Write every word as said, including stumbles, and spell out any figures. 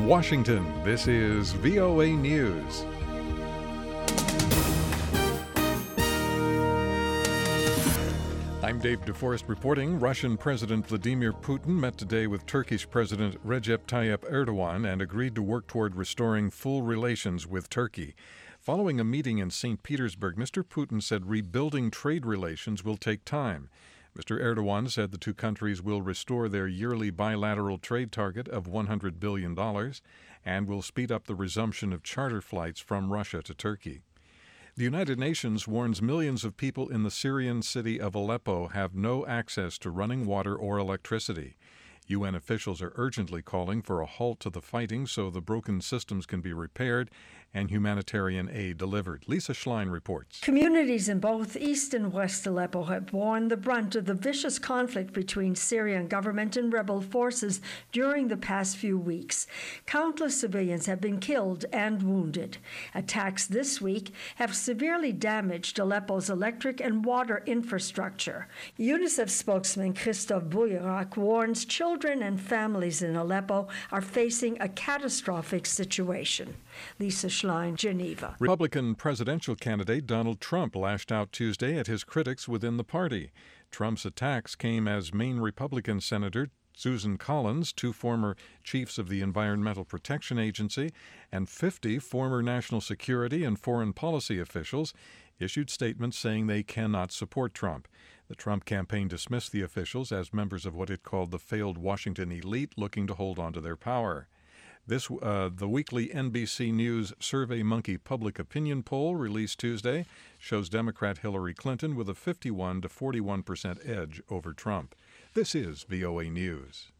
From Washington, this is V O A News. I'm Dave DeForest reporting. Russian President Vladimir Putin met today with Turkish President Recep Tayyip Erdogan and agreed to work toward restoring full relations with Turkey. Following a meeting in Saint Petersburg, Mister Putin said rebuilding trade relations will take time. Mister Erdogan said the two countries will restore their yearly bilateral trade target of one hundred billion dollars and will speed up the resumption of charter flights from Russia to Turkey. The United Nations warns millions of people in the Syrian city of Aleppo have no access to running water or electricity. U N officials are urgently calling for a halt to the fighting so the broken systems can be repaired and humanitarian aid delivered. Lisa Schlein reports. Communities in both East and West Aleppo have borne the brunt of the vicious conflict between Syrian government and rebel forces during the past few weeks. Countless civilians have been killed and wounded. Attacks this week have severely damaged Aleppo's electric and water infrastructure. UNICEF spokesman Christophe Bouillerac warns children and families in Aleppo are facing a catastrophic situation. Lisa Schlein, Geneva. Republican presidential candidate Donald Trump lashed out Tuesday at his critics within the party. Trump's attacks came as Maine Republican Senator Susan Collins, two former chiefs of the Environmental Protection Agency, and fifty former national security and foreign policy officials issued statements saying they cannot support Trump. The Trump campaign dismissed the officials as members of what it called the failed Washington elite looking to hold on to their power. This, uh, the weekly N B C News SurveyMonkey public opinion poll released Tuesday shows Democrat Hillary Clinton with a fifty-one to forty-one percent edge over Trump. This is V O A News.